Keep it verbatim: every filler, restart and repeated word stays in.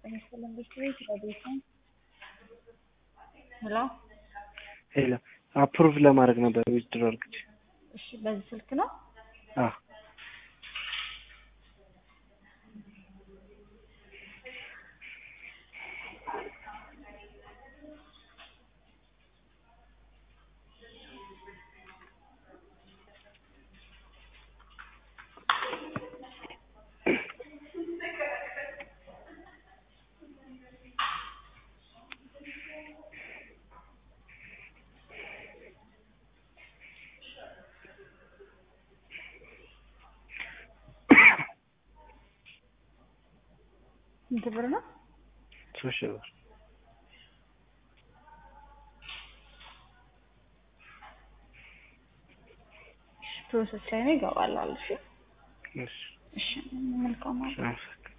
መሰለኝ ቤት ረዴት ነው። ሄሎ ሄሎ አፕሩቭ ለማድረግ ነበር ዊዝድሮ አድርግቼ። እሺ በዚህ ስልክ ነው? አዎ ስንት ብር ነው? ሶስት ሺህ ብር። ፕሮሰስ ላይ ነው ይገባል። እሺ እሺ እሺ መልካም ነው። እሺ